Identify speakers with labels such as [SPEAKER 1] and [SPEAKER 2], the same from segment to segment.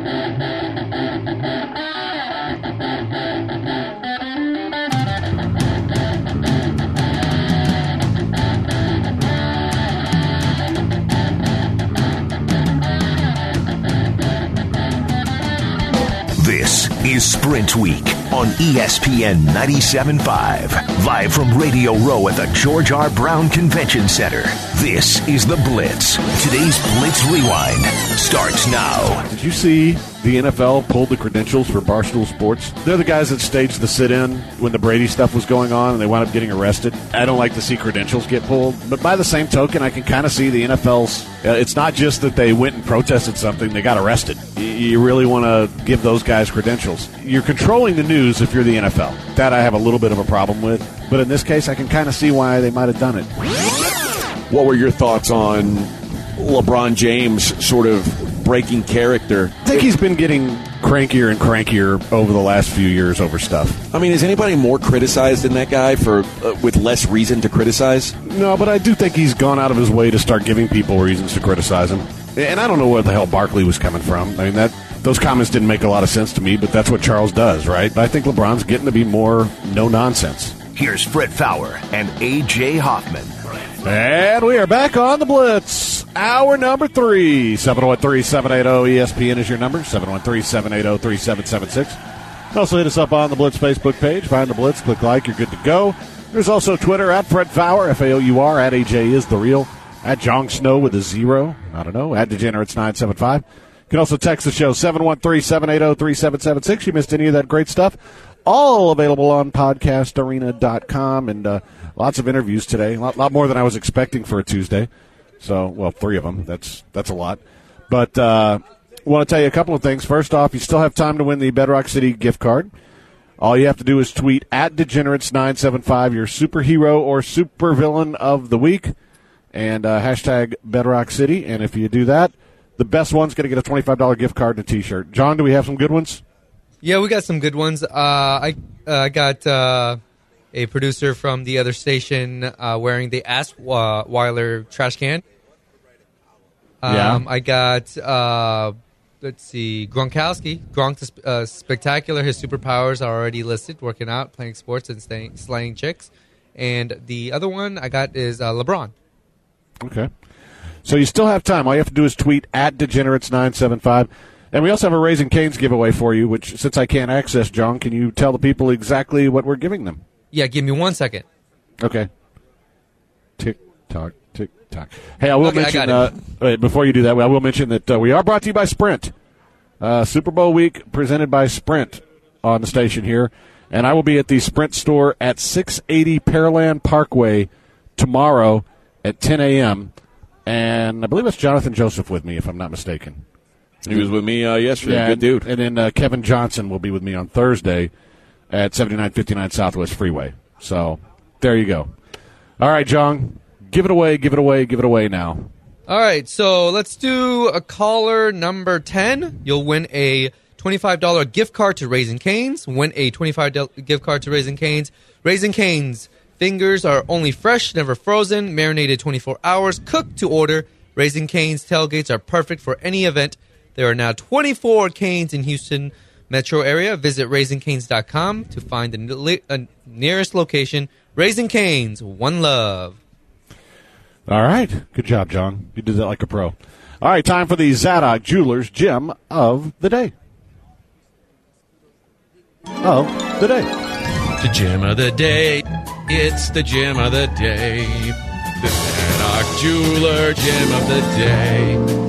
[SPEAKER 1] This is Sprint Week on ESPN 97.5. Live from Radio Row at the George R. Brown Convention Center. This is The Blitz. Today's Blitz Rewind starts now.
[SPEAKER 2] Did you see the NFL pulled the credentials for Barstool Sports? They're the guys that staged the sit-in when the Brady stuff was going on and they wound up getting arrested. I don't like to see credentials get pulled, but by the same token, I can kind of see the NFL's it's not just that they went and protested something, they got arrested. You really want to give those guys credentials. You're controlling the news if you're the NFL. That I have a little bit of a problem with, but in this case, I can kind of see why they might have done it.
[SPEAKER 3] What were your thoughts on LeBron James sort of breaking character?
[SPEAKER 2] I think he's been getting crankier and crankier over the last few years over stuff.
[SPEAKER 3] I mean, is anybody more criticized than that guy for with less reason to criticize?
[SPEAKER 2] No, but I do think he's gone out of his way to start giving people reasons to criticize him. And I don't know where the hell Barkley was coming from. I mean, those comments didn't make a lot of sense to me, but that's what Charles does, right? But I think LeBron's getting to be more no-nonsense.
[SPEAKER 1] Here's Fred Faour and A.J. Hoffman.
[SPEAKER 2] And we are back on the Blitz. Hour number 3. 713-780-ESPN is your number. 713-780-3776. Also hit us up on the Blitz Facebook page. Find the Blitz, click like, you're good to go. There's also Twitter at Fred Faour, F-A-O-U-R, at A.J. is the real, at Jong Snow with a 0. I don't know, at Degenerates975. You can also text the show, 713-780-3776. You missed any of that great stuff. All available on podcastarena.com, and lots of interviews today. A lot more than I was expecting for a Tuesday. So, well, 3 of them. That's a lot. But I want to tell you a couple of things. First off, you still have time to win the Bedrock City gift card. All you have to do is tweet at Degenerates975 your superhero or supervillain of the week, and hashtag Bedrock City. And if you do that, the best one's going to get a $25 gift card and a T-shirt. John, do we have some good ones?
[SPEAKER 4] Yeah, we got some good ones. I got a producer from the other station wearing the Ask Weiler trash can. I got, let's see, Gronkowski. Gronk Spectacular. His superpowers are already listed, working out, playing sports, and slaying chicks. And the other one I got is LeBron.
[SPEAKER 2] Okay. So you still have time. All you have to do is tweet at Degenerates975. And we also have a Raising Cane's giveaway for you, which, since I can't access, John, can you tell the people exactly what we're giving them?
[SPEAKER 4] Yeah, give me 1 second.
[SPEAKER 2] Okay. Tick-tock, tick-tock. Hey, I will mention, wait, before you do that, I will mention that we are brought to you by Sprint. Super Bowl week presented by Sprint on the station here. And I will be at the Sprint store at 680 Pearland Parkway tomorrow at 10 a.m. And I believe it's Jonathan Joseph with me, if I'm not mistaken.
[SPEAKER 3] He was with me yesterday. Yeah, good dude.
[SPEAKER 2] And then Kevin Johnson will be with me on Thursday at 7959 Southwest Freeway. So there you go. All right, John, give it away now.
[SPEAKER 4] All right, so let's do a caller number 10. You'll win a $25 gift card to Raising Cane's. Win a $25 gift card to Raising Cane's. Raising Cane's fingers are only fresh, never frozen, marinated 24 hours, cooked to order. Raising Cane's tailgates are perfect for any event. There are now 24 Canes in Houston metro area. Visit RaisingCanes.com to find the nearest location. Raising Cane's, one love.
[SPEAKER 2] All right. Good job, John. You did that like a pro. All right, time for the Zadok Jewelers Gem of the Day.
[SPEAKER 5] The gem of the day. It's the gem of the day. The Zadok Jeweler Gem of the Day.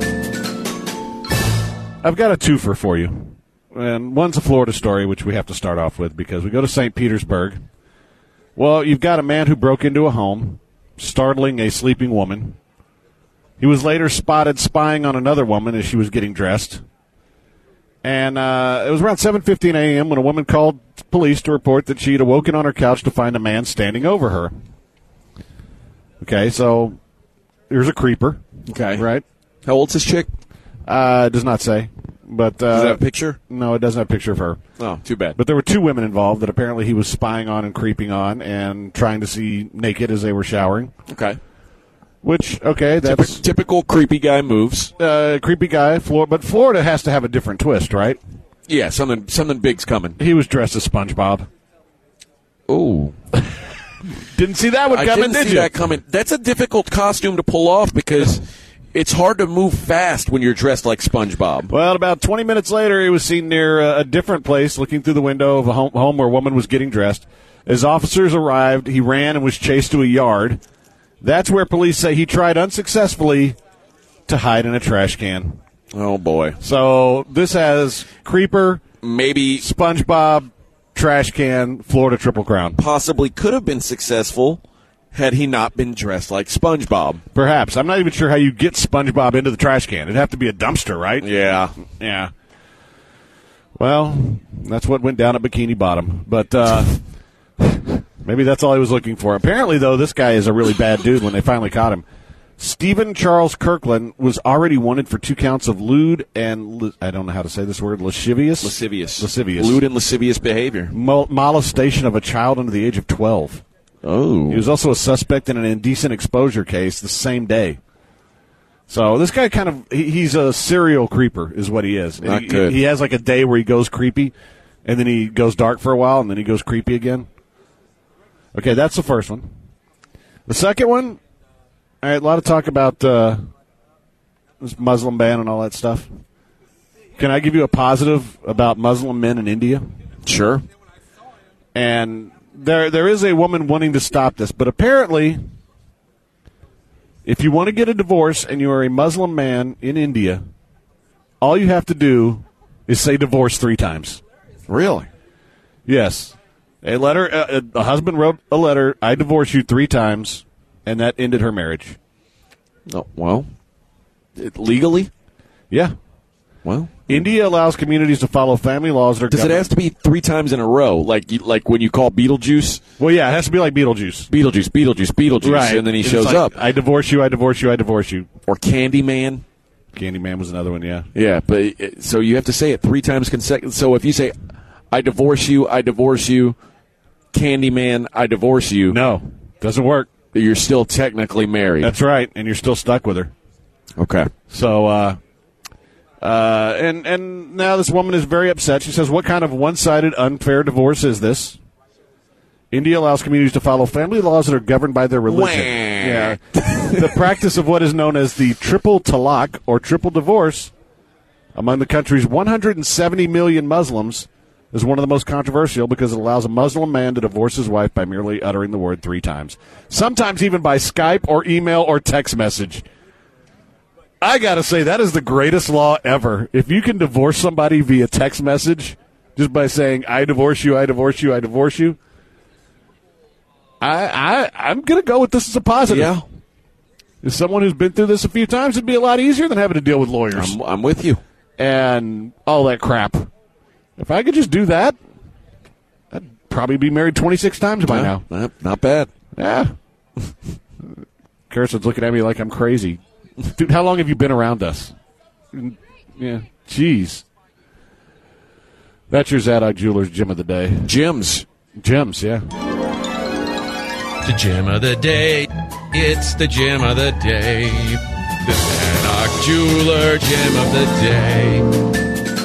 [SPEAKER 2] I've got a twofer for you. And one's a Florida story, which we have to start off with because we go to St. Petersburg. Well, you've got a man who broke into a home, startling a sleeping woman. He was later spotted spying on another woman as she was getting dressed. And it was around 7:15 a.m. when a woman called police to report that she had awoken on her couch to find a man standing over her. Okay, so here's a creeper.
[SPEAKER 3] Okay.
[SPEAKER 2] Right?
[SPEAKER 3] How old's this chick?
[SPEAKER 2] It does not say. But
[SPEAKER 3] does it have a picture?
[SPEAKER 2] No, it doesn't have a picture of her.
[SPEAKER 3] Oh, too bad.
[SPEAKER 2] But there were two women involved that apparently he was spying on and creeping on and trying to see naked as they were showering.
[SPEAKER 3] Okay.
[SPEAKER 2] Which, okay, that's
[SPEAKER 3] typical creepy guy moves.
[SPEAKER 2] Creepy guy. But Florida has to have a different twist, right?
[SPEAKER 3] Yeah, something big's coming.
[SPEAKER 2] He was dressed as SpongeBob.
[SPEAKER 3] Oh.
[SPEAKER 2] Didn't see that one coming,
[SPEAKER 3] did
[SPEAKER 2] you?
[SPEAKER 3] See that coming. That's a difficult costume to pull off because it's hard to move fast when you're dressed like SpongeBob.
[SPEAKER 2] Well, about 20 minutes later, he was seen near a different place, looking through the window of a home where a woman was getting dressed. As officers arrived, he ran and was chased to a yard. That's where police say he tried unsuccessfully to hide in a trash can.
[SPEAKER 3] Oh, boy.
[SPEAKER 2] So this has Creeper,
[SPEAKER 3] maybe
[SPEAKER 2] SpongeBob, trash can, Florida Triple Crown.
[SPEAKER 3] Possibly could have been successful had he not been dressed like SpongeBob.
[SPEAKER 2] Perhaps. I'm not even sure how you get SpongeBob into the trash can. It'd have to be a dumpster, right?
[SPEAKER 3] Yeah.
[SPEAKER 2] Yeah. Well, that's what went down at Bikini Bottom. But maybe that's all he was looking for. Apparently, though, this guy is a really bad dude when they finally caught him. Stephen Charles Kirkland was already wanted for 2 counts of lewd and, I don't know how to say this word, lascivious?
[SPEAKER 3] Lascivious.
[SPEAKER 2] Lewd
[SPEAKER 3] and lascivious behavior.
[SPEAKER 2] Molestation of a child under the age of 12.
[SPEAKER 3] Oh.
[SPEAKER 2] He was also a suspect in an indecent exposure case the same day. So this guy he's a serial creeper is what he is.
[SPEAKER 3] Not good.
[SPEAKER 2] He has like a day where he goes creepy, and then he goes dark for a while, and then he goes creepy again. Okay, that's the first one. The second one, all right, a lot of talk about this Muslim ban and all that stuff. Can I give you a positive about Muslim men in India?
[SPEAKER 3] Sure.
[SPEAKER 2] And there is a woman wanting to stop this, but apparently, if you want to get a divorce and you are a Muslim man in India, all you have to do is say divorce 3 times.
[SPEAKER 3] Really?
[SPEAKER 2] Yes. A letter. A husband wrote a letter, I divorce you 3 times, and that ended her marriage.
[SPEAKER 3] Oh, well, legally?
[SPEAKER 2] Yeah.
[SPEAKER 3] Well,
[SPEAKER 2] India allows communities to follow family laws that are
[SPEAKER 3] does it have to be 3 times in a row, like when you call Beetlejuice?
[SPEAKER 2] Well, yeah, it has to be like Beetlejuice.
[SPEAKER 3] Beetlejuice,
[SPEAKER 2] Right.
[SPEAKER 3] and then he
[SPEAKER 2] It's
[SPEAKER 3] shows
[SPEAKER 2] like,
[SPEAKER 3] up.
[SPEAKER 2] I divorce you, I divorce you, I divorce you.
[SPEAKER 3] Or Candyman.
[SPEAKER 2] Candyman was another one, yeah.
[SPEAKER 3] Yeah, but so you have to say it 3 times consecutive. So if you say, I divorce you, Candyman, I divorce you.
[SPEAKER 2] No, doesn't work.
[SPEAKER 3] You're still technically married.
[SPEAKER 2] That's right, and you're still stuck with her.
[SPEAKER 3] Okay.
[SPEAKER 2] So, and now this woman is very upset. She says, what kind of one-sided, unfair divorce is this? India allows communities to follow family laws that are governed by their religion. Yeah. The practice of what is known as the triple talaq, or triple divorce, among the country's 170 million Muslims, is one of the most controversial because it allows a Muslim man to divorce his wife by merely uttering the word 3 times. Sometimes even by Skype or email or text message. I got to say, that is the greatest law ever. If you can divorce somebody via text message just by saying, I divorce you, I divorce you, I divorce you, I'm going to go with this as a positive.
[SPEAKER 3] Yeah.
[SPEAKER 2] As someone who's been through this a few times, it'd be a lot easier than having to deal with lawyers.
[SPEAKER 3] I'm with you.
[SPEAKER 2] And all that crap. If I could just do that, I'd probably be married 26 times by now.
[SPEAKER 3] Not bad.
[SPEAKER 2] Yeah. Carson's looking at me like I'm crazy. Dude, how long have you been around us? Yeah. Jeez. That's your Zadok Jewelers Gym of the Day.
[SPEAKER 3] Gyms,
[SPEAKER 2] yeah.
[SPEAKER 5] The gym of the day. It's the gym of the day. The Zadok Jeweler Gym of the Day.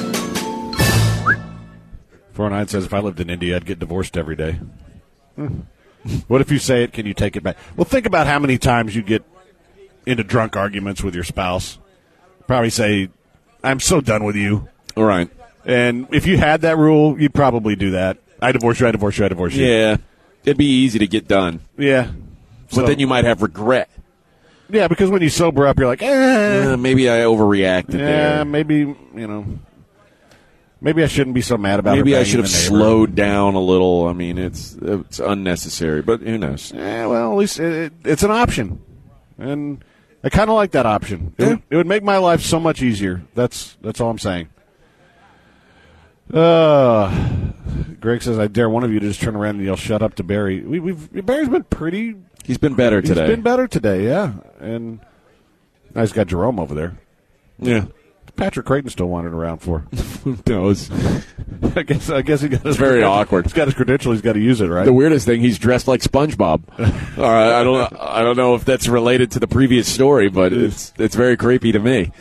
[SPEAKER 2] 49 says, if I lived in India, I'd get divorced every day. What if you say it, can you take it back? Well, think about how many times you get into drunk arguments with your spouse. Probably say, I'm so done with you.
[SPEAKER 3] All right.
[SPEAKER 2] And if you had that rule, you'd probably do that. I divorce you, I divorce you, I divorce you.
[SPEAKER 3] Yeah. It'd be easy to get done.
[SPEAKER 2] Yeah.
[SPEAKER 3] But then you might have regret.
[SPEAKER 2] Yeah, because when you sober up, you're like,
[SPEAKER 3] maybe I overreacted there.
[SPEAKER 2] maybe, maybe I shouldn't be so mad about it.
[SPEAKER 3] Maybe I should have slowed down a little. I mean, it's unnecessary, but who knows?
[SPEAKER 2] Yeah, well, at least it's an option. And I kind of like that option. It would make my life so much easier. That's all I'm saying. Greg says, I dare one of you to just turn around and yell, shut up to Barry. Barry's been pretty...
[SPEAKER 3] He's been better today.
[SPEAKER 2] He's been better today, yeah. And now he's got Jerome over there.
[SPEAKER 3] Yeah.
[SPEAKER 2] Patrick Creighton still wandering around for?
[SPEAKER 3] Who knows?
[SPEAKER 2] I guess he got his.
[SPEAKER 3] It's very awkward.
[SPEAKER 2] He's got his credential. He's got to use it, right?
[SPEAKER 3] The weirdest thing, he's dressed like SpongeBob. All right, I don't know if that's related to the previous story, but it's very creepy to me.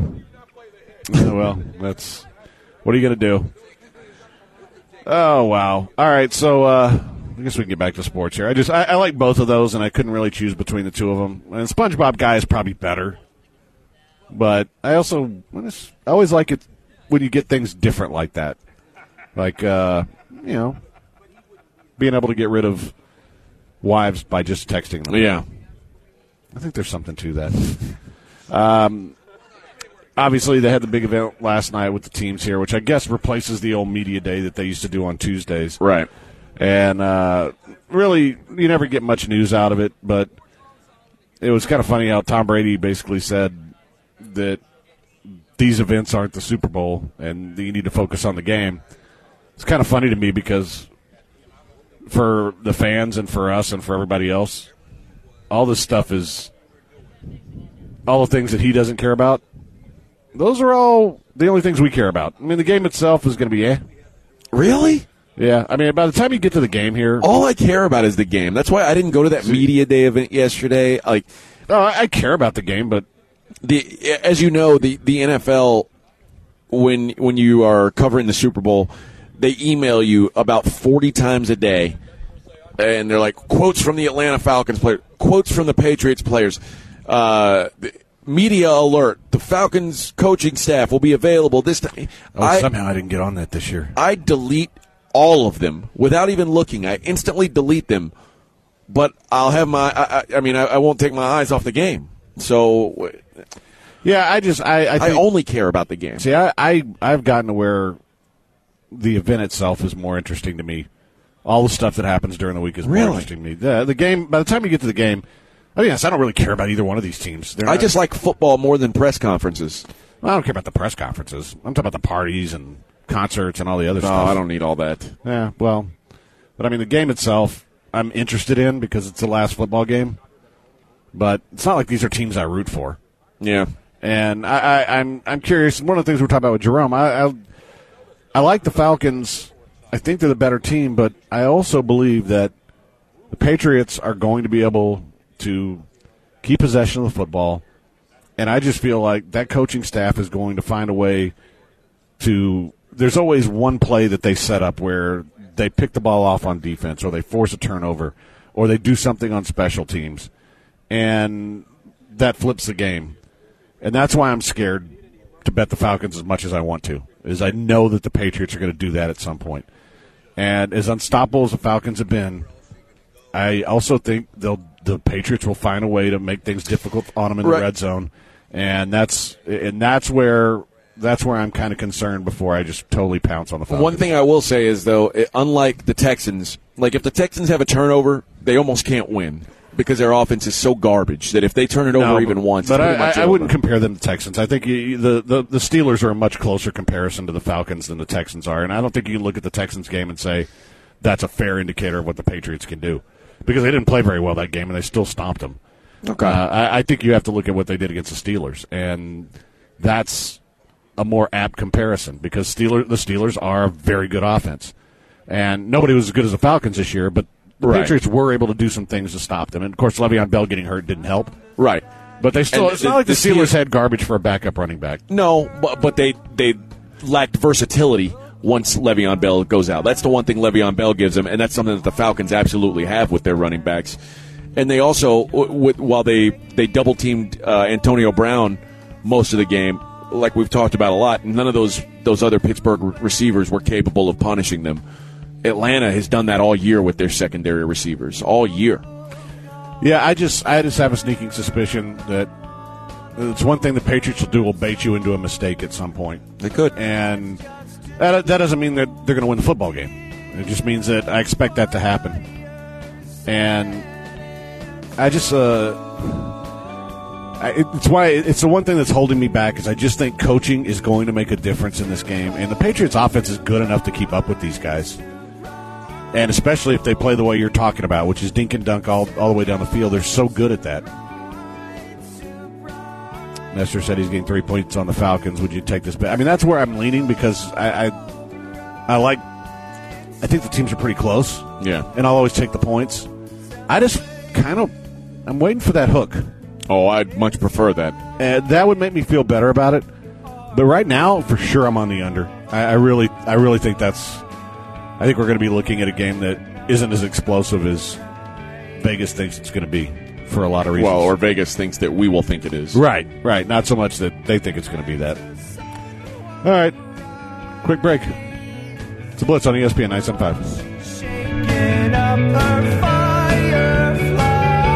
[SPEAKER 2] Well, that's what are you going to do? Oh wow! All right, so I guess we can get back to sports here. I like both of those, and I couldn't really choose between the two of them. And SpongeBob guy is probably better, but I always like it when you get things different like that, like being able to get rid of wives by just texting them.
[SPEAKER 3] Yeah,
[SPEAKER 2] I think there's something to that. Obviously, they had the big event last night with the teams here, which I guess replaces the old media day that they used to do on Tuesdays.
[SPEAKER 3] right.
[SPEAKER 2] And really, you never get much news out of it, but it was kind of funny how Tom Brady basically said that these events aren't the Super Bowl and that you need to focus on the game. It's kind of funny to me because for the fans and for us and for everybody else, all this stuff is all the things that he doesn't care about. Those are all the only things we care about. I mean, the game itself is going to be
[SPEAKER 3] Really?
[SPEAKER 2] Yeah, I mean, by the time you get to the game here...
[SPEAKER 3] All I care about is the game. That's why I didn't go to that media day event yesterday. Like,
[SPEAKER 2] No, I care about the game, but...
[SPEAKER 3] As you know, the NFL, when you are covering the Super Bowl, they email you about 40 times a day, and they're like, quotes from the Atlanta Falcons player, quotes from the Patriots players, media alert, the Falcons coaching staff will be available this time.
[SPEAKER 2] Somehow I didn't get on that this year.
[SPEAKER 3] I delete all of them without even looking. I instantly delete them, but I'll have I won't take my eyes off the game. So,
[SPEAKER 2] yeah, I think,
[SPEAKER 3] only care about the game.
[SPEAKER 2] See, I've gotten to where the event itself is more interesting to me. All the stuff that happens during the week is more interesting to me. The game, by the time you get to the game, I don't really care about either one of these teams.
[SPEAKER 3] I just like football more than press conferences.
[SPEAKER 2] Well, I don't care about the press conferences. I'm talking about the parties and concerts and all the other stuff.
[SPEAKER 3] No, I don't need all that.
[SPEAKER 2] Yeah, well, but I mean, the game itself, I'm interested in because it's the last football game. But it's not like these are teams I root for.
[SPEAKER 3] Yeah,
[SPEAKER 2] and I'm curious. One of the things we're talking about with Jerome, I like the Falcons. I think they're the better team, but I also believe that the Patriots are going to be able to keep possession of the football, and I just feel like that coaching staff is going to find a way to – there's always one play that they set up where they pick the ball off on defense or they force a turnover or they do something on special teams, and that flips the game. And that's why I'm scared to bet the Falcons as much as I want to, is I know that the Patriots are going to do that at some point. And as unstoppable as the Falcons have been, I also think the Patriots will find a way to make things difficult on them in the red zone, and that's where I'm kind of concerned before I just totally pounce on the Falcons.
[SPEAKER 3] One thing I will say is, though, unlike the Texans, like if the Texans have a turnover, they almost can't win because their offense is so garbage that if they turn it over even once,
[SPEAKER 2] but
[SPEAKER 3] it's pretty much
[SPEAKER 2] I
[SPEAKER 3] over.
[SPEAKER 2] wouldn't compare them to Texans. I think the Steelers are a much closer comparison to the Falcons than the Texans are, and I don't think you can look at the Texans game and say that's a fair indicator of what the Patriots can do. Because they didn't play very well that game, and they still stomped them.
[SPEAKER 3] Okay.
[SPEAKER 2] I think you have to look at what they did against the Steelers, and that's a more apt comparison because the Steelers are a very good offense. And nobody was as good as the Falcons this year, but the Patriots were able to do some things to stop them. And, of course, Le'Veon Bell getting hurt didn't help.
[SPEAKER 3] Right.
[SPEAKER 2] But they still – it's not like the Steelers had garbage for a backup running back.
[SPEAKER 3] No, but they lacked versatility once Le'Veon Bell goes out. That's the one thing Le'Veon Bell gives them, and that's something that the Falcons absolutely have with their running backs. And they also, while they double-teamed Antonio Brown most of the game, like we've talked about a lot, none of those other Pittsburgh receivers were capable of punishing them. Atlanta has done that all year with their secondary receivers, all year.
[SPEAKER 2] Yeah, I just have a sneaking suspicion that it's one thing the Patriots will do will bait you into a mistake at some point.
[SPEAKER 3] They could.
[SPEAKER 2] And that doesn't mean that they're going to win the football game. It just means that I expect that to happen. And I just it's the one thing that's holding me back is I just think coaching is going to make a difference in this game. And the Patriots offense is good enough to keep up with these guys. And especially if they play the way you're talking about, which is dink and dunk all the way down the field. They're so good at that. Nestor said he's getting 3 points on the Falcons. Would you take this bet? I mean, that's where I'm leaning because I think the teams are pretty close.
[SPEAKER 3] Yeah.
[SPEAKER 2] And I'll always take the points. I'm waiting for that hook.
[SPEAKER 3] Oh, I'd much prefer that.
[SPEAKER 2] That would make me feel better about it. But right now, for sure, I'm on the under. I really think I think we're going to be looking at a game that isn't as explosive as Vegas thinks it's going to be for a lot of reasons.
[SPEAKER 3] Well, or Vegas thinks that we will think it is.
[SPEAKER 2] Right. Not so much that they think it's going to be that. All right. Quick break. It's a Blitz on ESPN 975.
[SPEAKER 6] Shaking up her firefly.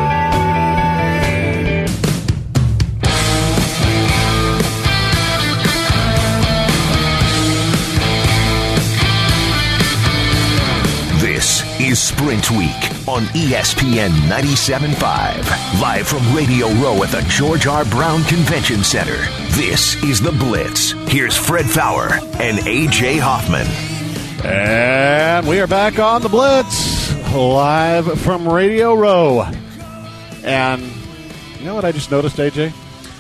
[SPEAKER 1] This is Sprint Week on ESPN 97.5. Live from Radio Row at the George R. Brown Convention Center. This is The Blitz. Here's Fred Fowler and A.J. Hoffman.
[SPEAKER 2] And we are back on The Blitz, live from Radio Row. And you know what I just noticed, AJ?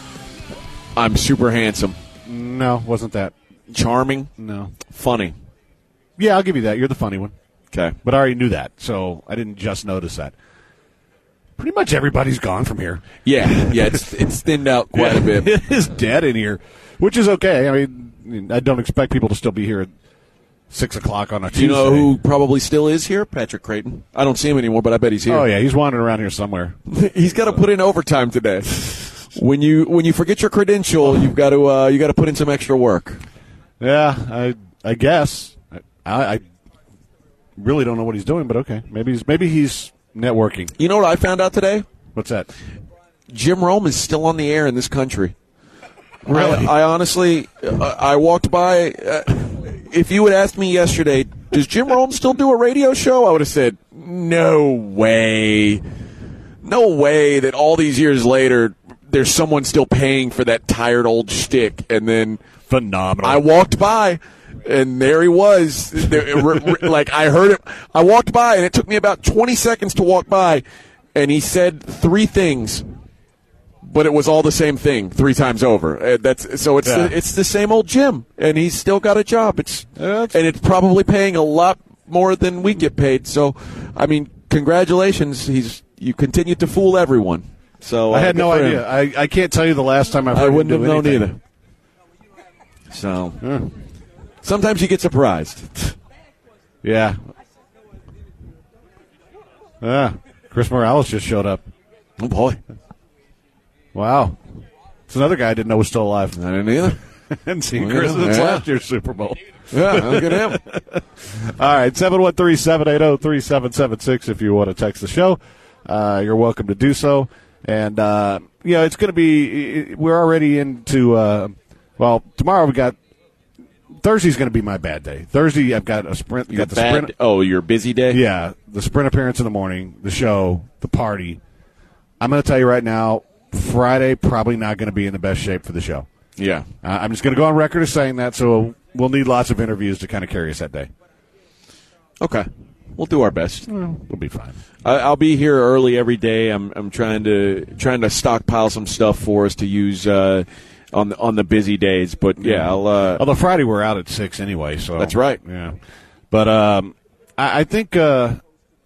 [SPEAKER 3] I'm super handsome.
[SPEAKER 2] No, wasn't that.
[SPEAKER 3] Charming.
[SPEAKER 2] No.
[SPEAKER 3] Funny.
[SPEAKER 2] Yeah, I'll give you that. You're the funny one.
[SPEAKER 3] Okay.
[SPEAKER 2] But I already knew that, so I didn't just notice that. Pretty much everybody's gone from here.
[SPEAKER 3] Yeah, it's thinned out quite a bit.
[SPEAKER 2] It is dead in here, which is okay. I mean, I don't expect people to still be here at 6 o'clock on a Tuesday.
[SPEAKER 3] You know who probably still is here? Patrick Creighton. I don't see him anymore, but I bet he's here.
[SPEAKER 2] Oh, yeah, he's wandering around here somewhere.
[SPEAKER 3] He's got to put in overtime today. When you forget your credential, you got to put in some extra work.
[SPEAKER 2] Yeah, I guess. I really don't know what he's doing, but okay. Maybe he's networking.
[SPEAKER 3] You know what I found out today?
[SPEAKER 2] What's that?
[SPEAKER 3] Jim Rome is still on the air in this country.
[SPEAKER 2] Really?
[SPEAKER 3] I honestly, I walked by. If you had asked me yesterday, does Jim Rome still do a radio show? I would have said, no way. No way that all these years later, there's someone still paying for that tired old shtick. And then
[SPEAKER 2] phenomenal.
[SPEAKER 3] I walked by. And there he was. Like, I heard it. I walked by, and it took me about 20 seconds to walk by, and he said 3 things, but it was all the same thing 3 times over. It's the same old Jim, and he's still got a job. And it's probably paying a lot more than we get paid. So, I mean, congratulations. You continue to fool everyone. So
[SPEAKER 2] I had no idea. I can't tell you the last time I've heard
[SPEAKER 3] I wouldn't have known
[SPEAKER 2] anything.
[SPEAKER 3] either. So. Sometimes you get surprised.
[SPEAKER 2] Yeah. Chris Morales just showed up.
[SPEAKER 3] Oh, boy.
[SPEAKER 2] Wow. It's another guy I didn't know was still alive.
[SPEAKER 3] I didn't either.
[SPEAKER 2] And see Chris since last year's Super Bowl.
[SPEAKER 3] Yeah, look at him.
[SPEAKER 2] All right, 713-780-3776 if you want to text the show. You're welcome to do so. And, it's going to be – we're already into tomorrow we got – Thursday's going to be my bad day. Thursday, I've got a sprint.
[SPEAKER 3] Sprint. Oh, your busy day?
[SPEAKER 2] Yeah, the sprint appearance in the morning, the show, the party. I'm going to tell you right now, Friday probably not going to be in the best shape for the show.
[SPEAKER 3] Yeah.
[SPEAKER 2] I'm just going to go on record as saying that, so we'll need lots of interviews to kind of carry us that day.
[SPEAKER 3] Okay. We'll do our best.
[SPEAKER 2] We'll be fine.
[SPEAKER 3] I'll be here early every day. I'm trying to stockpile some stuff for us to use on the busy days, but yeah,
[SPEAKER 2] although Friday we're out at 6 anyway, so
[SPEAKER 3] that's right.
[SPEAKER 2] Yeah, but I think the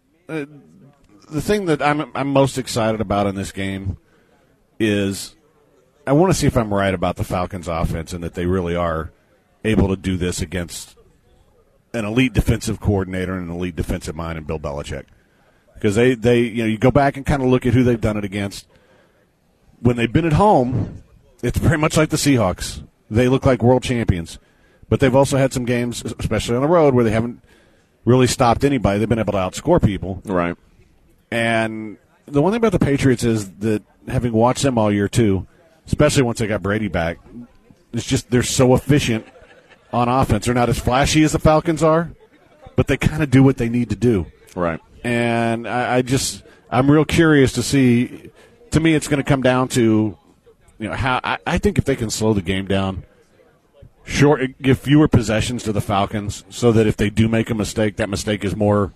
[SPEAKER 2] thing that I'm most excited about in this game is I want to see if I'm right about the Falcons' offense and that they really are able to do this against an elite defensive coordinator and an elite defensive mind in Bill Belichick, because they you go back and kind of look at who they've done it against when they've been at home. It's very much like the Seahawks. They look like world champions. But they've also had some games, especially on the road, where they haven't really stopped anybody. They've been able to outscore people.
[SPEAKER 3] Right.
[SPEAKER 2] And the one thing about the Patriots is that, having watched them all year, too, especially once they got Brady back, it's just they're so efficient on offense. They're not as flashy as the Falcons are, but they kind of do what they need to do.
[SPEAKER 3] Right.
[SPEAKER 2] And I'm real curious to see. To me, it's going to come down to, how I think if they can slow the game down, give fewer possessions to the Falcons, so that if they do make a mistake, that mistake is more,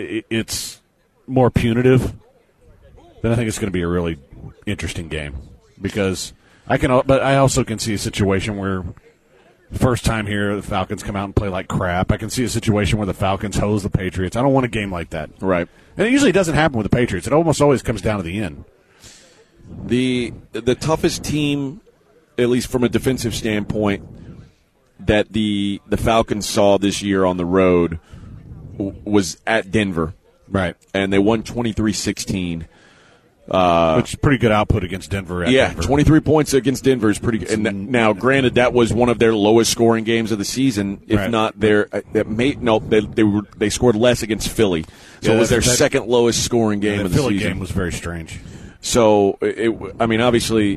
[SPEAKER 2] it's more punitive. Then I think it's going to be a really interesting game. because but I also can see a situation where first time here the Falcons come out and play like crap. I can see a situation where the Falcons hose the Patriots. I don't want a game like that.
[SPEAKER 3] Right.
[SPEAKER 2] And it usually doesn't happen with the Patriots. It almost always comes down to the end.
[SPEAKER 3] The toughest team, at least from a defensive standpoint, that the Falcons saw this year on the road was at Denver.
[SPEAKER 2] Right.
[SPEAKER 3] And they won 23-16.
[SPEAKER 2] Which is pretty good output against Denver.
[SPEAKER 3] Yeah,
[SPEAKER 2] Denver.
[SPEAKER 3] 23 points against Denver is pretty good. And now, granted, that was one of their lowest scoring games of the season, if
[SPEAKER 2] right.
[SPEAKER 3] not their they scored less against Philly. So it was their second lowest scoring game of the
[SPEAKER 2] Philly
[SPEAKER 3] season.
[SPEAKER 2] Game was very strange.
[SPEAKER 3] So, obviously,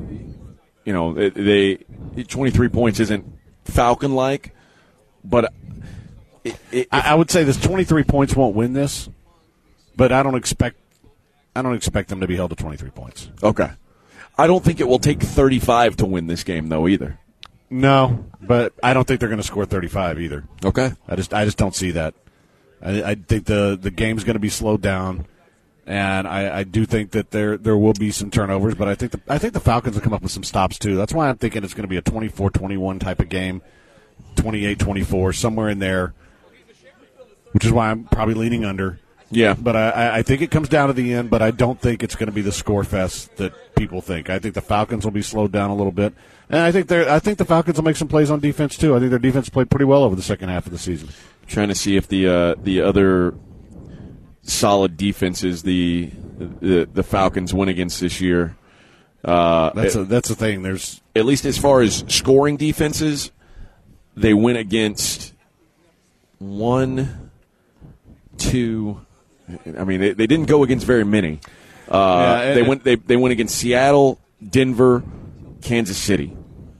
[SPEAKER 3] 23 points isn't Falcon-like, but
[SPEAKER 2] I would say this 23 points won't win this, but I don't expect them to be held to 23 points.
[SPEAKER 3] Okay. I don't think it will take 35 to win this game, though, either.
[SPEAKER 2] No, but I don't think they're going to score 35 either.
[SPEAKER 3] Okay.
[SPEAKER 2] I just don't see that. I think the game's going to be slowed down, and I do think that there will be some turnovers, but I think the Falcons will come up with some stops too. That's why I'm thinking it's going to be a 24-21 type of game, 28-24, somewhere in there, which is why I'm probably leaning under.
[SPEAKER 3] Yeah.
[SPEAKER 2] But I think it comes down to the end, but I don't think it's going to be the score fest that people think. I think the Falcons will be slowed down a little bit. And I think the Falcons will make some plays on defense too. I think their defense played pretty well over the second half of the season.
[SPEAKER 3] Trying to see if the other solid defenses the Falcons win against this year.
[SPEAKER 2] That's the thing. There's
[SPEAKER 3] at least as far as scoring defenses, they win against 1, 2. I mean, they didn't go against very many. They went against Seattle, Denver, Kansas City,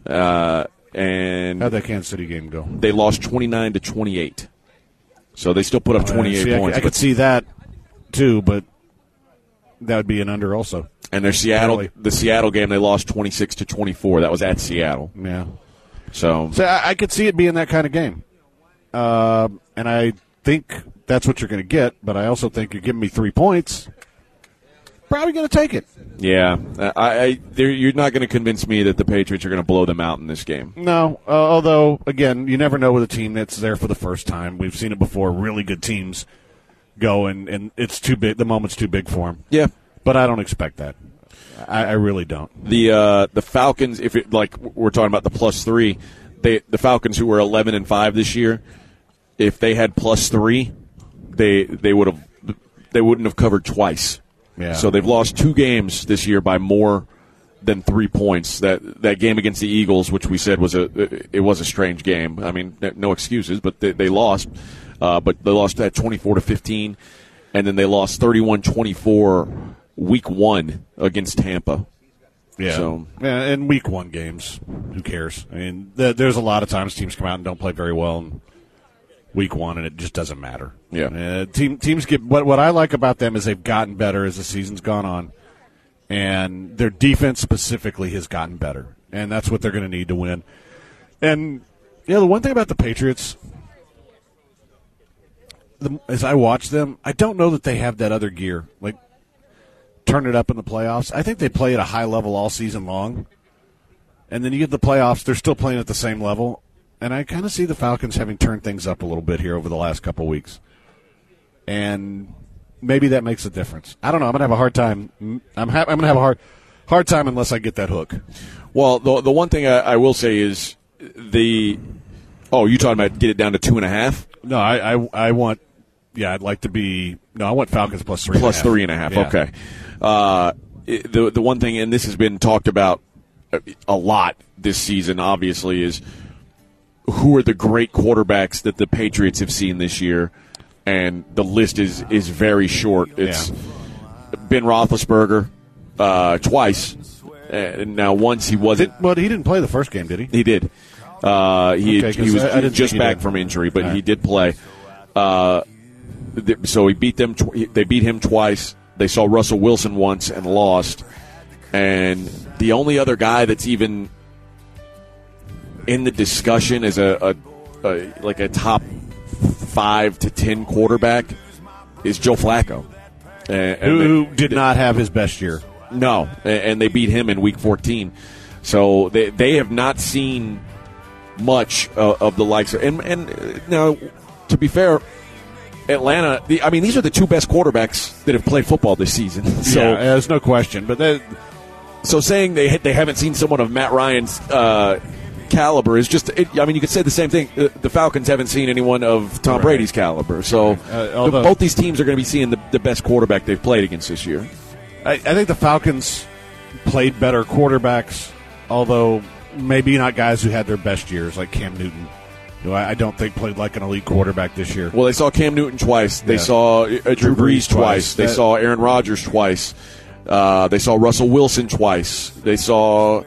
[SPEAKER 3] and
[SPEAKER 2] how'd that Kansas City game go?
[SPEAKER 3] They lost 29-28. So they still put up 28 points.
[SPEAKER 2] I could see that too, but that would be an under also.
[SPEAKER 3] And the Seattle game, they lost 26-24. That was at Seattle.
[SPEAKER 2] Yeah.
[SPEAKER 3] So
[SPEAKER 2] I could see it being that kind of game, and I think that's what you're going to get. But I also think you're giving me 3 points. Probably going to take it.
[SPEAKER 3] Yeah, you're not going to convince me that the Patriots are going to blow them out in this game.
[SPEAKER 2] No, although, again, you never know with a team that's there for the first time. We've seen it before. Really good teams go, and it's too big. The moment's too big for them.
[SPEAKER 3] Yeah.
[SPEAKER 2] But I don't expect that. I really don't.
[SPEAKER 3] The Falcons, if it, like we're talking about the +3, the Falcons who were 11-5 this year, if they had +3, they wouldn't have covered twice.
[SPEAKER 2] Yeah.
[SPEAKER 3] So they've lost 2 games this year by more than 3 points. That game against the Eagles, which we said was a strange game. I mean, no excuses, but they lost. But they lost that 24-15, and then they lost 31-24 week 1 against Tampa.
[SPEAKER 2] Yeah.
[SPEAKER 3] So,
[SPEAKER 2] and week 1 games, who cares? I mean, there's a lot of times teams come out and don't play very well in week 1, and it just doesn't matter.
[SPEAKER 3] Yeah.
[SPEAKER 2] Teams get what I like about them is they've gotten better as the season's gone on, and their defense specifically has gotten better, and that's what they're going to need to win. And the one thing about the Patriots, as I watch them, I don't know that they have that other gear, like turn it up in the playoffs. I think they play at a high level all season long, and then you get the playoffs, they're still playing at the same level. And I kind of see the Falcons having turned things up a little bit here over the last couple of weeks. And maybe that makes a difference. I don't know. I'm going to have a hard time. I'm going to have a hard time unless I get that hook.
[SPEAKER 3] Well, the one thing I will say is you talking about get it down to 2.5?
[SPEAKER 2] No, I want – I'd like to be – no, I want Falcons +3.5.
[SPEAKER 3] +3.5,
[SPEAKER 2] yeah.
[SPEAKER 3] Okay. The one thing, and this has been talked about a lot this season, obviously, is – who are the great quarterbacks that the Patriots have seen this year? And the list is very short. It's Ben Roethlisberger twice. And now once he wasn't.
[SPEAKER 2] But he didn't play the first game, did he?
[SPEAKER 3] He did. He was just back
[SPEAKER 2] did.
[SPEAKER 3] from injury, but
[SPEAKER 2] right.
[SPEAKER 3] He did play. So he beat them. They beat him twice. They saw Russell Wilson once and lost. And the only other guy that's even in the discussion as a top 5 to 10 quarterback is Joe Flacco,
[SPEAKER 2] who did not have his best year.
[SPEAKER 3] No, and they beat him in Week 14. So they have not seen much of the likes of, and now, to be fair, Atlanta, these are the two best quarterbacks that have played football this season. So
[SPEAKER 2] yeah, there's no question. But
[SPEAKER 3] so saying they haven't seen someone of Matt Ryan's caliber is just, you could say the same thing. The Falcons haven't seen anyone of Tom Brady's caliber. So both these teams are going to be seeing the best quarterback they've played against this year.
[SPEAKER 2] I think the Falcons played better quarterbacks, although maybe not guys who had their best years, like Cam Newton, who I don't think played like an elite quarterback this year.
[SPEAKER 3] Well, they saw Cam Newton twice. They saw Drew Brees twice. They saw Aaron Rodgers twice. They saw Russell Wilson twice. They saw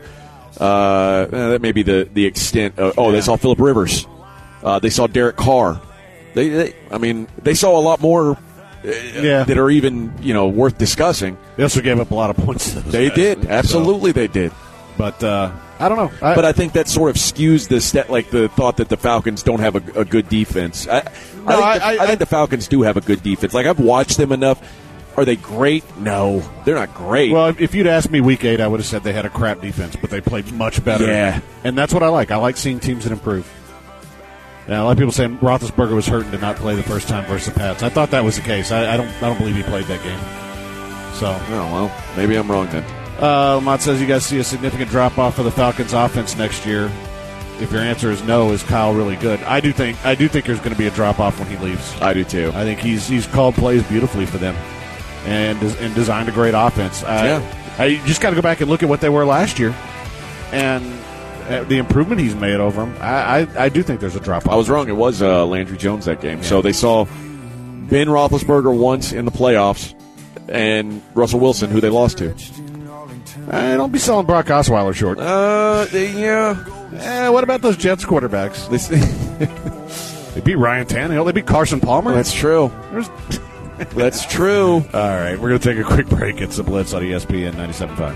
[SPEAKER 3] that may be the extent. They saw Phillip Rivers. They saw Derek Carr. They saw a lot more that are even worth discussing.
[SPEAKER 2] They also gave up a lot of points to those
[SPEAKER 3] They
[SPEAKER 2] guys.
[SPEAKER 3] did. Absolutely, they did.
[SPEAKER 2] But I don't know.
[SPEAKER 3] But I think that sort of skews the thought that the Falcons don't have a good defense. I think the Falcons do have a good defense. Like, I've watched them enough. Are they great? No, they're not great.
[SPEAKER 2] Well, if you'd asked me Week 8, I would have said they had a crap defense, but they played much better.
[SPEAKER 3] Yeah.
[SPEAKER 2] And that's what I like. I like seeing teams that improve. Now, a lot of people say Roethlisberger was hurt and did not play the first time versus the Pats. I thought that was the case. I don't believe he played that game. So,
[SPEAKER 3] well, maybe I'm wrong then.
[SPEAKER 2] Lamont says you guys see a significant drop-off for the Falcons' offense next year. If your answer is no, is Kyle really good? I do think there's going to be a drop-off when he leaves.
[SPEAKER 3] I do too.
[SPEAKER 2] I think he's called plays beautifully for them and designed a great offense. You just got to go back and look at what they were last year and the improvement he's made over them. I do think there's a drop-off.
[SPEAKER 3] I was wrong. It was Landry Jones that game. Yeah. So they saw Ben Roethlisberger once in the playoffs and Russell Wilson, who they lost to.
[SPEAKER 2] Don't be selling Brock Osweiler short.
[SPEAKER 3] Yeah.
[SPEAKER 2] What about those Jets quarterbacks? They beat Ryan Tannehill. They beat Carson Palmer.
[SPEAKER 3] That's true. That's true.
[SPEAKER 2] All right, we're going to take a quick break. It's the Blitz on ESPN 97.5.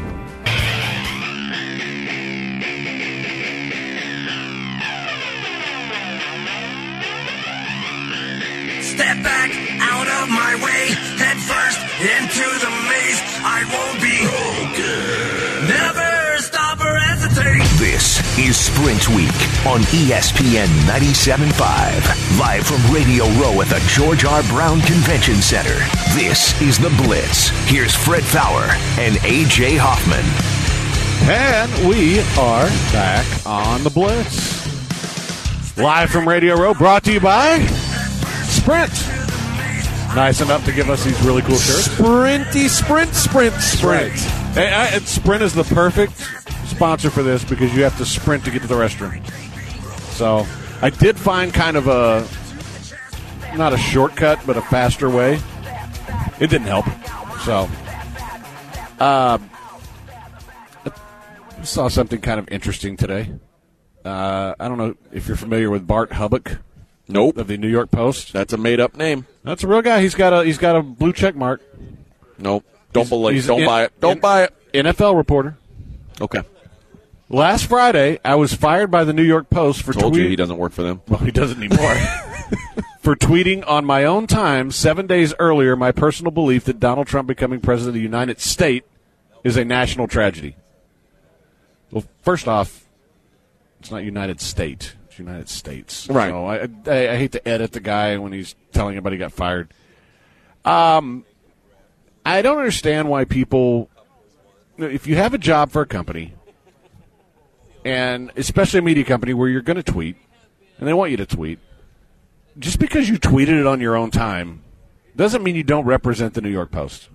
[SPEAKER 6] Step back, out of my way, head first into the maze. I won't be broken. Never stop or hesitate.
[SPEAKER 1] This is Sprint Week on ESPN 97.5. Live from Radio Row at the George R. Brown Convention Center. This is The Blitz. Here's Fred Fowler and A.J. Hoffman.
[SPEAKER 2] And we are back on The Blitz. Live from Radio Row, brought to you by Sprint. Nice enough to give us these really cool shirts.
[SPEAKER 3] Sprint.
[SPEAKER 2] And Sprint is the perfect sponsor for this because you have to sprint to get to the restroom. So I did find kind of not a shortcut, but a faster way. It didn't help. So I saw something kind of interesting today. I don't know if you're familiar with Bart Hubbock.
[SPEAKER 3] Nope.
[SPEAKER 2] Of the New York Post.
[SPEAKER 3] That's a made-up name.
[SPEAKER 2] That's a real guy. He's got a blue check mark.
[SPEAKER 3] Nope. Don't buy it. Don't buy it.
[SPEAKER 2] NFL reporter.
[SPEAKER 3] Okay.
[SPEAKER 2] Last Friday, I was fired by the New York Post for
[SPEAKER 3] Told you he doesn't work for them.
[SPEAKER 2] Well, he doesn't anymore. For tweeting on my own time 7 days earlier my personal belief that Donald Trump becoming president of the United States is a national tragedy. Well, first off, it's not United States. It's United States.
[SPEAKER 3] Right.
[SPEAKER 2] So I hate to edit the guy when he's telling everybody he got fired. I don't understand why people, if you have a job for a company, and especially a media company where you're going to tweet, and they want you to tweet, just because you tweeted it on your own time doesn't mean you don't represent the New York Post.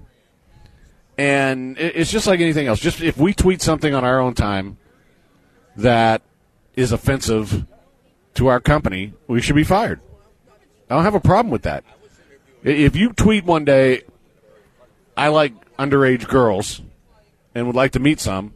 [SPEAKER 2] And it's just like anything else. Just if we tweet something on our own time that is offensive to our company, we should be fired. I don't have a problem with that. If you tweet one day, I like underage girls and would like to meet some,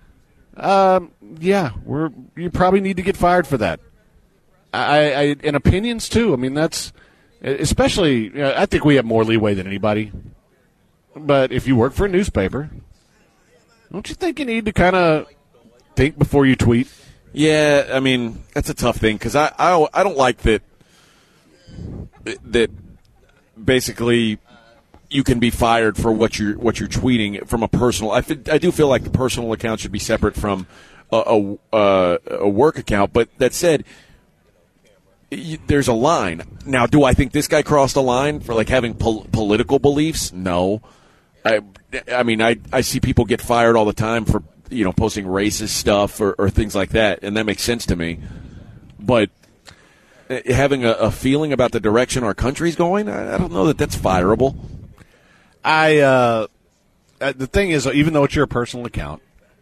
[SPEAKER 2] you probably need to get fired for that. And opinions too. I mean, that's especially. I think we have more leeway than anybody. But if you work for a newspaper, don't you think you need to kind of think before you tweet?
[SPEAKER 3] Yeah, I mean that's a tough thing because I don't like that. That basically you can be fired for what you're tweeting from a personal. I do feel like the personal account should be separate from a work account. But that said, there's a line. Now, do I think this guy crossed a line for like having political beliefs? No. I mean, I see people get fired all the time for posting racist stuff or things like that, and that makes sense to me. But having a feeling about the direction our country's going, I don't know that that's fireable.
[SPEAKER 2] The thing is, even though it's your personal account,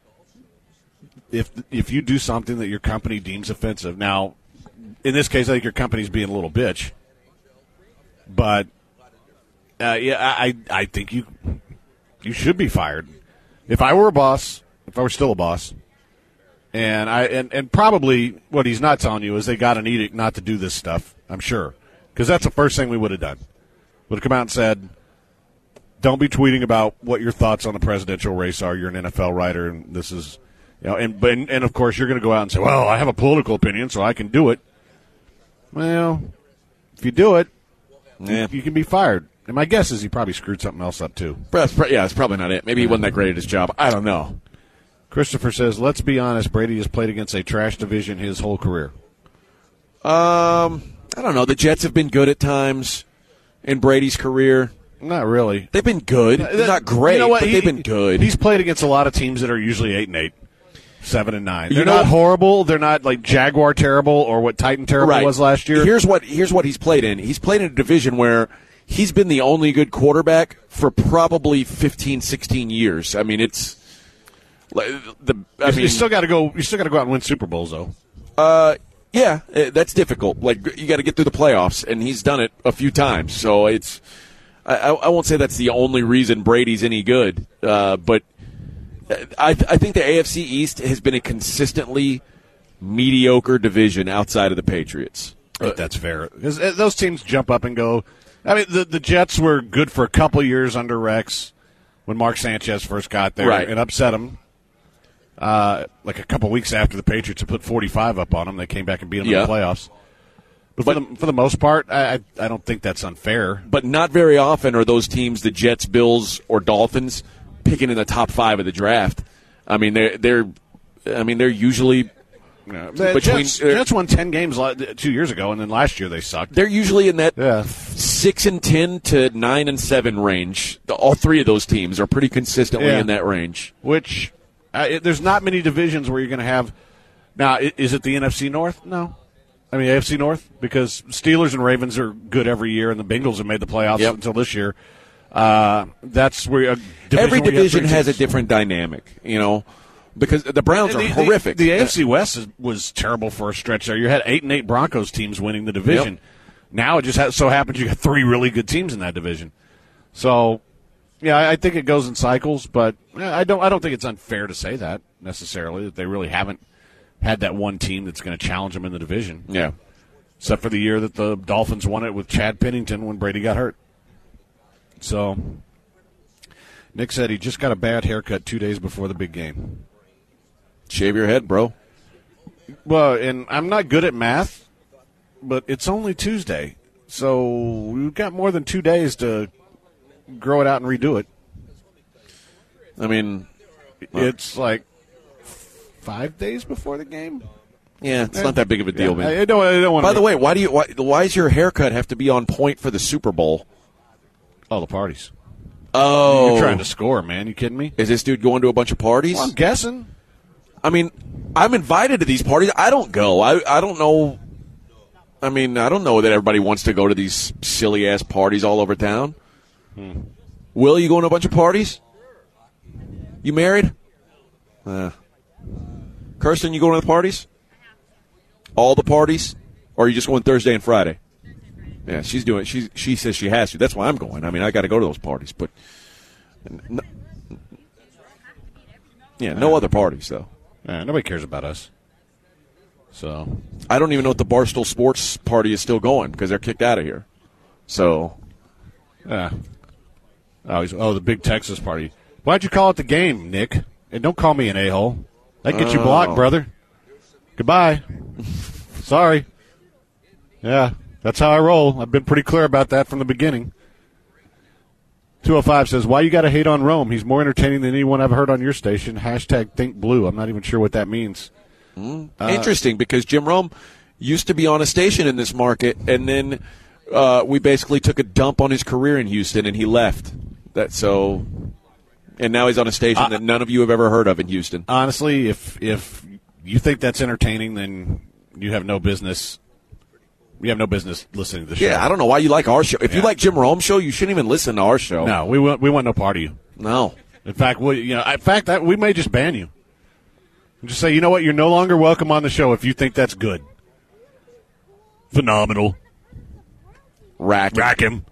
[SPEAKER 2] if you do something that your company deems offensive, now in this case, I think your company's being a little bitch, but I think you should be fired. If I were a boss, if I were still a boss, and probably what he's not telling you is they got an edict not to do this stuff, I'm sure, because that's the first thing we would have done. Would have come out and said, don't be tweeting about what your thoughts on the presidential race are. You're an NFL writer, and this is, and of course you're going to go out and say, well, I have a political opinion, so I can do it. Well, if you do it, you can be fired. And my guess is he probably screwed something else up, too.
[SPEAKER 3] That's probably not it. Maybe he wasn't that great at his job. I don't know.
[SPEAKER 2] Christopher says, let's be honest, Brady has played against a trash division his whole career.
[SPEAKER 3] I don't know. The Jets have been good at times in Brady's career.
[SPEAKER 2] Not really.
[SPEAKER 3] They've been good. Not great, but they've been good.
[SPEAKER 2] He's played against a lot of teams that are usually 8-8, 7-9. They're not horrible. They're not like Jaguar terrible or what Titan terrible was last year.
[SPEAKER 3] Here's what he's played in. He's played in a division where he's been the only good quarterback for probably 15, 16 years. I mean, it's
[SPEAKER 2] you still got to go. You still got to go out and win Super Bowls, though.
[SPEAKER 3] Yeah, that's difficult. Like you got to get through the playoffs, and he's done it a few times. So it's. I won't say that's the only reason Brady's any good, but I think the AFC East has been a consistently mediocre division outside of the Patriots.
[SPEAKER 2] That's fair. Those teams jump up and go. I mean, the Jets were good for a couple years under Rex when Mark Sanchez first got there and upset them. Like a couple weeks after the Patriots had put 45 up on them, they came back and beat them in the playoffs. But for the most part, I don't think that's unfair.
[SPEAKER 3] But not very often are those teams, the Jets, Bills, or Dolphins, picking in the top 5 of the draft. I mean, they're usually
[SPEAKER 2] Jets won 10 games 2 years ago, and then last year they sucked.
[SPEAKER 3] They're usually in that 6-10 to 9-7 range. All three of those teams are pretty consistently in that range.
[SPEAKER 2] Which there's not many divisions where you're going to have. Now, is it the NFC North? No. I mean, AFC North, because Steelers and Ravens are good every year, and the Bengals have made the playoffs until this year. That's where
[SPEAKER 3] every division has a different dynamic, because the Browns are horrific.
[SPEAKER 2] The AFC West was terrible for a stretch there. You had 8-8 Broncos teams winning the division. Now it just so happens you got 3 really good teams in that division. So, yeah, I think it goes in cycles, but I don't think it's unfair to say that necessarily, that they really haven't had that one team that's going to challenge them in the division.
[SPEAKER 3] Yeah.
[SPEAKER 2] Except for the year that the Dolphins won it with Chad Pennington when Brady got hurt. So, Nick said he just got a bad haircut 2 days before the big game.
[SPEAKER 3] Shave your head, bro.
[SPEAKER 2] Well, and I'm not good at math, but it's only Tuesday. So we've got more than 2 days to grow it out and redo it.
[SPEAKER 3] I mean,
[SPEAKER 2] it's like 5 days before the game.
[SPEAKER 3] Yeah, it's not that big of a deal, man.
[SPEAKER 2] I don't want.
[SPEAKER 3] By the way, why does your haircut have to be on point for the Super Bowl?
[SPEAKER 2] Oh, the parties.
[SPEAKER 3] Oh,
[SPEAKER 2] you're trying to score, man. You kidding me?
[SPEAKER 3] Is this dude going to a bunch of parties?
[SPEAKER 2] Well, I'm guessing.
[SPEAKER 3] I mean, I'm invited to these parties. I don't go. I don't know. I mean, I don't know that everybody wants to go to these silly ass parties all over town. Will, you going to a bunch of parties? You married? Kirsten, you going to the parties? All the parties? Or are you just going Thursday and Friday? Yeah, she's doing. She says she has to. That's why I'm going. I mean, I got to go to those parties, but no other parties though.
[SPEAKER 2] Nobody cares about us. So
[SPEAKER 3] I don't even know if the Barstool Sports party is still going because they're kicked out of here. So,
[SPEAKER 2] the big Texas party. Why'd you call it the game, Nick? And don't call me an a-hole. That gets you blocked, brother. Goodbye. Sorry. Yeah, that's how I roll. I've been pretty clear about that from the beginning. 205 says, why you got to hate on Rome? He's more entertaining than anyone I've heard on your station. Hashtag think blue. I'm not even sure what that means.
[SPEAKER 3] Interesting, because Jim Rome used to be on a station in this market, and then we basically took a dump on his career in Houston, and he left. And now he's on a station that none of you have ever heard of in Houston.
[SPEAKER 2] Honestly, if you think that's entertaining, then you have no business. You have no business listening to the show.
[SPEAKER 3] Yeah, I don't know why you like our show. If you like Jim Rome's show, you shouldn't even listen to our show.
[SPEAKER 2] No, we want no part of you.
[SPEAKER 3] No.
[SPEAKER 2] In fact, we may just ban you. Just say, you know what, you're no longer welcome on the show if you think that's good. Phenomenal. Rack him.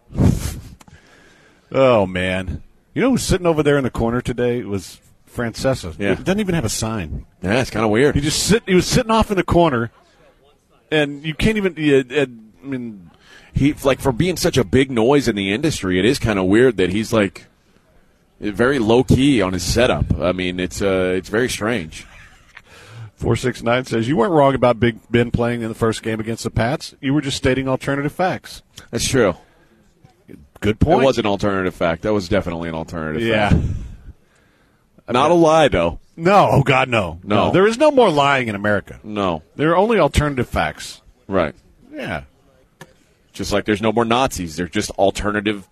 [SPEAKER 2] Oh, man. You know who's sitting over there in the corner today? It was Francesa.
[SPEAKER 3] Yeah.
[SPEAKER 2] He doesn't even have a sign.
[SPEAKER 3] Yeah, it's kind of weird.
[SPEAKER 2] He was sitting off in the corner, and you can't even.
[SPEAKER 3] He for being such a big noise in the industry, it is kind of weird that he's like very low key on his setup. I mean, it's very strange.
[SPEAKER 2] 469 says you weren't wrong about Big Ben playing in the first game against the Pats. You were just stating alternative facts.
[SPEAKER 3] That's true.
[SPEAKER 2] Good point.
[SPEAKER 3] It was an alternative fact. That was definitely an alternative
[SPEAKER 2] fact.
[SPEAKER 3] Not a lie, though.
[SPEAKER 2] No. Oh, God, no.
[SPEAKER 3] No.
[SPEAKER 2] There is no more lying in America.
[SPEAKER 3] No.
[SPEAKER 2] There are only alternative facts.
[SPEAKER 3] Right.
[SPEAKER 2] Yeah.
[SPEAKER 3] Just like there's no more Nazis. They're just alternative.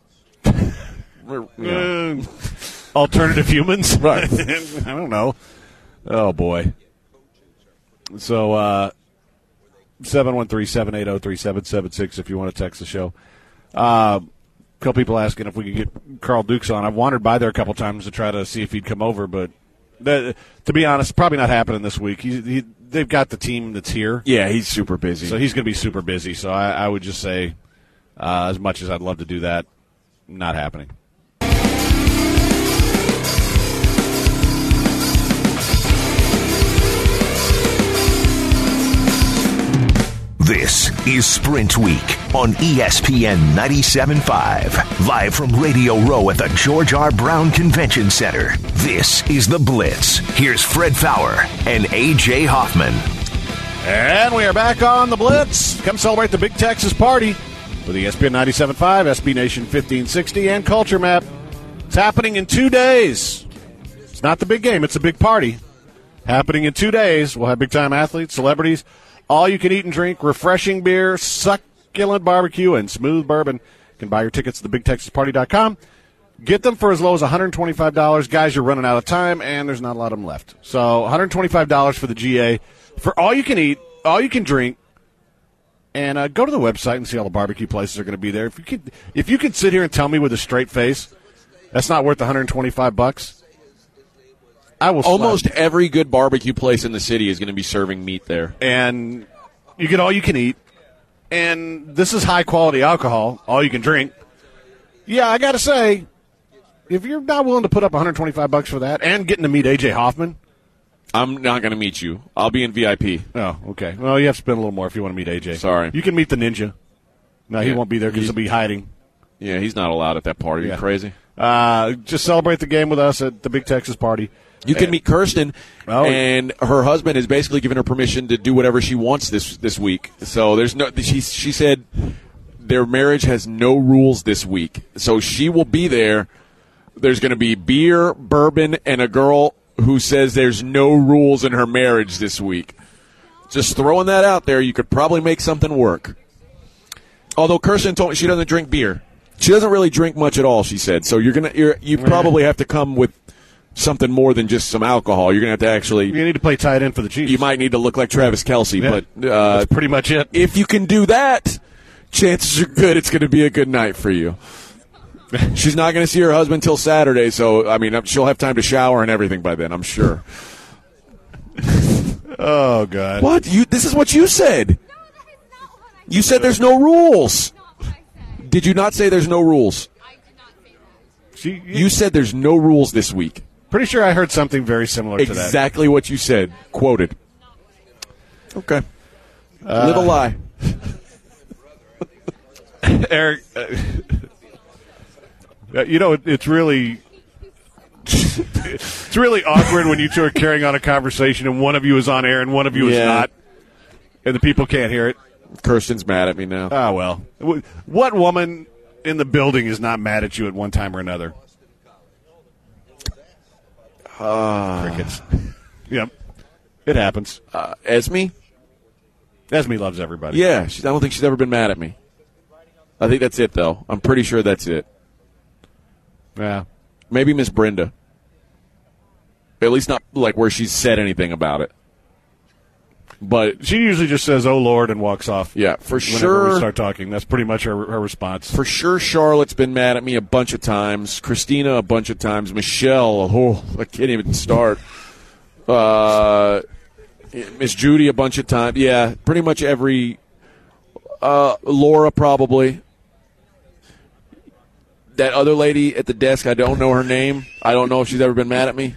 [SPEAKER 2] Alternative humans?
[SPEAKER 3] Right.
[SPEAKER 2] I don't know. Oh, boy. So, 713-780-3776 if you want to text the show. A couple people asking if we could get Carl Dukes on. I've wandered by there a couple times to try to see if he'd come over, but to be honest, probably not happening this week. They've got the team that's here.
[SPEAKER 3] Yeah, he's super busy.
[SPEAKER 2] So he's going to be super busy. So I would just say, as much as I'd love to do that, not happening.
[SPEAKER 1] This is Sprint Week on ESPN 97.5. Live from Radio Row at the George R. Brown Convention Center. This is The Blitz. Here's Fred Fowler and A.J. Hoffman.
[SPEAKER 2] And we are back on The Blitz. Come celebrate the Big Texas Party with ESPN 97.5, SB Nation 1560, and Culture Map. It's happening in 2 days. It's not the big game. It's a big party. Happening in 2 days. We'll have big-time athletes, celebrities, all you can eat and drink, refreshing beer, succulent barbecue, and smooth bourbon. You can buy your tickets at thebigtexasparty.com. Get them for as low as $125. Guys, you're running out of time, and there's not a lot of them left. So $125 for the GA for all you can eat, all you can drink, and go to the website and see all the barbecue places are going to be there. If you could sit here and tell me with a straight face that's not worth $125, I will.
[SPEAKER 3] Almost every good barbecue place in the city is going to be serving meat there.
[SPEAKER 2] And you get all you can eat. And this is high-quality alcohol, all you can drink. Yeah, I got to say, if you're not willing to put up $125 for that and getting to meet A.J. Hoffman.
[SPEAKER 3] I'm not going to meet you. I'll be in VIP.
[SPEAKER 2] Oh, okay. Well, you have to spend a little more if you want to meet A.J.
[SPEAKER 3] Sorry.
[SPEAKER 2] You can meet the ninja. No, he won't be there because he'll be hiding.
[SPEAKER 3] Yeah, he's not allowed at that party.
[SPEAKER 2] Yeah.
[SPEAKER 3] You crazy?
[SPEAKER 2] Just celebrate the game with us at the Big Texas Party.
[SPEAKER 3] You can meet Kirsten, and her husband has basically given her permission to do whatever she wants this week. So there's no. She said their marriage has no rules this week, so she will be there. There's going to be beer, bourbon, and a girl who says there's no rules in her marriage this week. Just throwing that out there, you could probably make something work. Although Kirsten told me she doesn't drink beer. She doesn't really drink much at all, she said. So you probably have to come with something more than just some alcohol. You're going to have to actually...
[SPEAKER 2] You need to play tight end for the Chiefs.
[SPEAKER 3] You might need to look like Travis Kelce,
[SPEAKER 2] yeah,
[SPEAKER 3] but...
[SPEAKER 2] that's pretty much it.
[SPEAKER 3] If you can do that, chances are good it's going to be a good night for you. She's not going to see her husband till Saturday, so, I mean, she'll have time to shower and everything by then, I'm sure.
[SPEAKER 2] Oh, God.
[SPEAKER 3] What? This is what you said. You said there's no rules. Did you not say there's no rules?
[SPEAKER 7] I did not say that.
[SPEAKER 3] You said there's no rules this week.
[SPEAKER 2] Pretty sure I heard something very similar to that.
[SPEAKER 3] Exactly what you said. Quoted. Okay. Live a lie.
[SPEAKER 2] Eric, it's really... it's really awkward when you two are carrying on a conversation and one of you is on air and one of you is not, and the people can't hear it.
[SPEAKER 3] Kirsten's mad at me now.
[SPEAKER 2] Ah, well. What woman in the building is not mad at you at one time or another? Crickets. Yep. It happens.
[SPEAKER 3] Esme?
[SPEAKER 2] Esme loves everybody.
[SPEAKER 3] Yeah, I don't think she's ever been mad at me. I think that's it, though. I'm pretty sure that's it.
[SPEAKER 2] Yeah.
[SPEAKER 3] Maybe Miss Brenda. At least not like where she's said anything about it. But
[SPEAKER 2] she usually just says, "Oh Lord," and walks off.
[SPEAKER 3] Yeah, for
[SPEAKER 2] whenever
[SPEAKER 3] sure.
[SPEAKER 2] we start talking, that's pretty much her response.
[SPEAKER 3] For sure, Charlotte's been mad at me a bunch of times. Christina a bunch of times. Michelle, I can't even start. Miss Judy a bunch of times. Yeah, pretty much every. Laura probably. That other lady at the desk, I don't know her name. I don't know if she's ever been mad at me.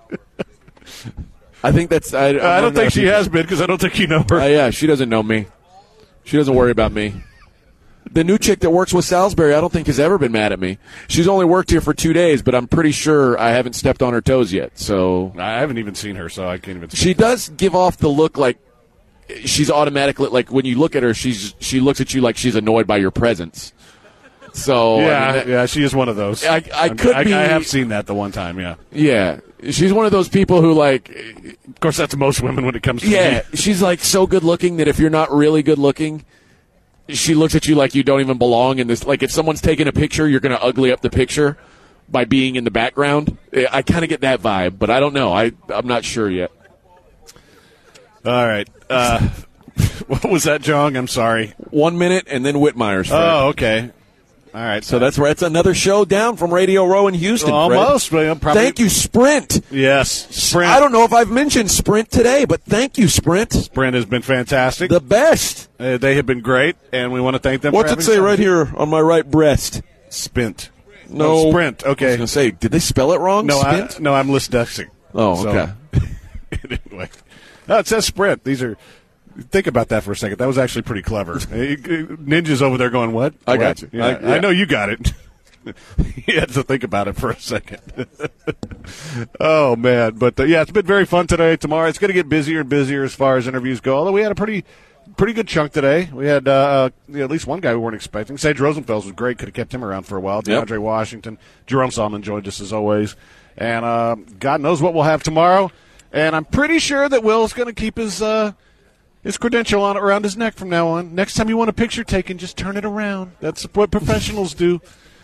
[SPEAKER 3] I think that's. I
[SPEAKER 2] don't think she has been because I don't think you know her.
[SPEAKER 3] Yeah, she doesn't know me. She doesn't worry about me. The new chick that works with Salisbury, I don't think has ever been mad at me. She's only worked here for 2 days, but I'm pretty sure I haven't stepped on her toes yet. So
[SPEAKER 2] I haven't even seen her, so I can't even.
[SPEAKER 3] She does give off the look like she's automatically like when you look at her, she looks at you like she's annoyed by your presence. So
[SPEAKER 2] yeah, she is one of those.
[SPEAKER 3] I
[SPEAKER 2] have seen that the one time.
[SPEAKER 3] Yeah, she's one of those people who like.
[SPEAKER 2] Of course, that's most women when it comes to me.
[SPEAKER 3] She's like so good looking that if you're not really good looking, she looks at you like you don't even belong in this. Like if someone's taking a picture, you're going to ugly up the picture by being in the background. I kind of get that vibe, but I don't know. I'm not sure yet.
[SPEAKER 2] All right. What was that, Jong? I'm sorry.
[SPEAKER 3] 1 minute and then Whitmire's.
[SPEAKER 2] Oh, okay. All right.
[SPEAKER 3] So that's another show down from Radio Row in Houston.
[SPEAKER 2] Almost.
[SPEAKER 3] Thank you, Sprint.
[SPEAKER 2] Yes, Sprint.
[SPEAKER 3] I don't know if I've mentioned Sprint today, but thank you, Sprint.
[SPEAKER 2] Sprint has been fantastic.
[SPEAKER 3] The best.
[SPEAKER 2] They have been great, and we want to thank them.
[SPEAKER 3] What's it say right here on my right breast?
[SPEAKER 2] Spint.
[SPEAKER 3] No.
[SPEAKER 2] Sprint. Okay.
[SPEAKER 3] I was going to say, did they spell it wrong?
[SPEAKER 2] No,
[SPEAKER 3] Spint?
[SPEAKER 2] I'm dyslexic.
[SPEAKER 3] Oh, okay.
[SPEAKER 2] Anyway. No, it says Sprint. These are. Think about that for a second. That was actually pretty clever. Ninja's over there going, what?
[SPEAKER 3] I got you.
[SPEAKER 2] Yeah, I know you got it. He had to think about it for a second. Oh, man. But, it's been very fun today. Tomorrow it's going to get busier and busier as far as interviews go, although we had a pretty good chunk today. We had at least one guy we weren't expecting. Sage Rosenfels was great. Could have kept him around for a while. DeAndre Washington. Jerome Solomon joined us as always. And God knows what we'll have tomorrow. And I'm pretty sure that Will's going to keep his credential around his neck from now on. Next time you want a picture taken, just turn it around. That's what professionals do.